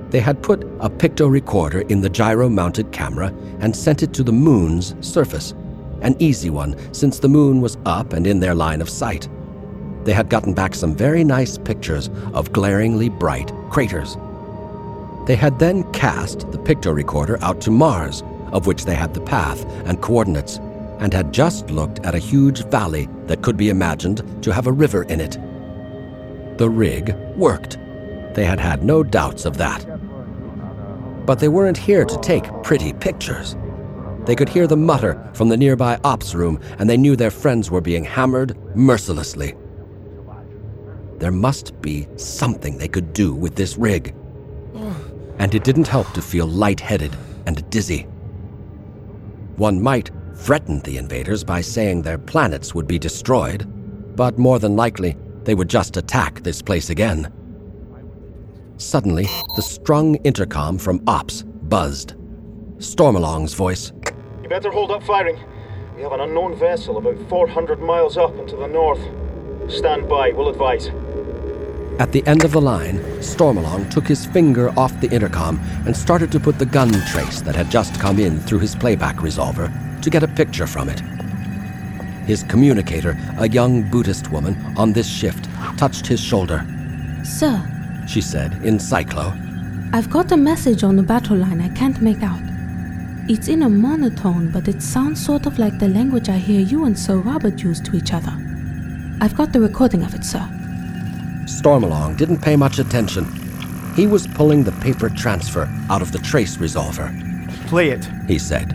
They had put a pictorecorder in the gyro-mounted camera and sent it to the moon's surface, an easy one since the moon was up and in their line of sight. They had gotten back some very nice pictures of glaringly bright craters. They had then cast the pictorecorder out to Mars, of which they had the path and coordinates, and had just looked at a huge valley that could be imagined to have a river in it. The rig worked. They had had no doubts of that. But they weren't here to take pretty pictures. They could hear the mutter from the nearby ops room, and they knew their friends were being hammered mercilessly. There must be something they could do with this rig. And it didn't help to feel lightheaded and dizzy. One might threaten the invaders by saying their planets would be destroyed, but more than likely they would just attack this place again. Suddenly, the strung intercom from Ops buzzed. Stormalong's voice. You better hold up firing. We have an unknown vessel about 400 miles up and to the north. Stand by, we'll advise. At the end of the line, Stormalong took his finger off the intercom and started to put the gun trace that had just come in through his playback resolver to get a picture from it. His communicator, a young Buddhist woman on this shift, touched his shoulder. Sir, she said in Cyclo. I've got a message on the battle line I can't make out. It's in a monotone, but it sounds sort of like the language I hear you and Sir Robert use to each other. I've got the recording of it, sir. Stormalong didn't pay much attention. He was pulling the paper transfer out of the trace resolver. Play it, he said.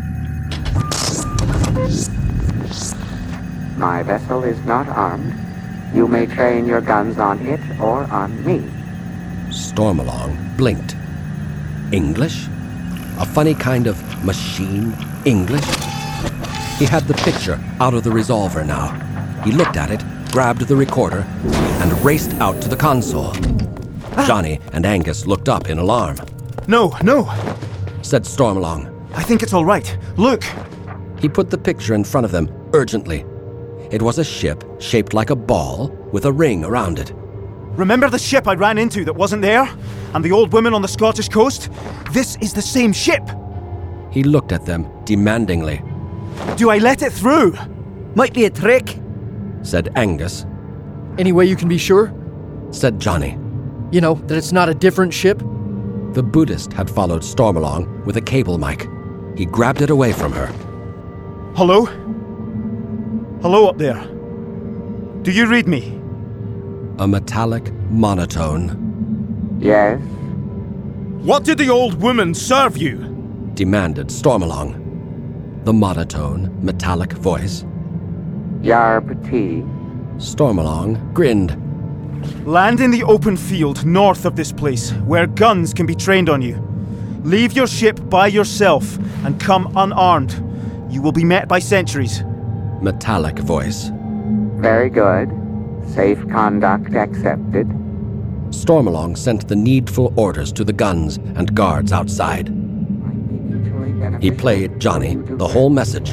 My vessel is not armed. You may train your guns on it or on me. Stormalong blinked. English? A funny kind of machine English? He had the picture out of the resolver now. He looked at it, grabbed the recorder, and raced out to the console. Johnny and Angus looked up in alarm. No, said Stormalong. I think it's all right. Look. He put the picture in front of them urgently. It was a ship shaped like a ball with a ring around it. Remember the ship I ran into that wasn't there? And the old woman on the Scottish coast? This is the same ship. He looked at them demandingly. Do I let it through? Might be a trick, said Angus. Any way you can be sure? Said Johnny. You know, that it's not a different ship? The Buddhist had followed Stormalong with a cable mic. He grabbed it away from her. Hello? Hello up there. Do you read me? A metallic monotone. Yes? What did the old woman serve you? Demanded Stormalong. The monotone, metallic voice. Yarb tea. Stormalong grinned. Land in the open field north of this place, where guns can be trained on you. Leave your ship by yourself and come unarmed. You will be met by sentries. Metallic voice. Very good. Safe conduct accepted. Stormalong sent the needful orders to the guns and guards outside. He played Johnny the whole message.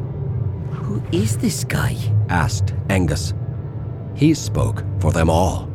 Who is this guy? Asked Angus. He spoke for them all.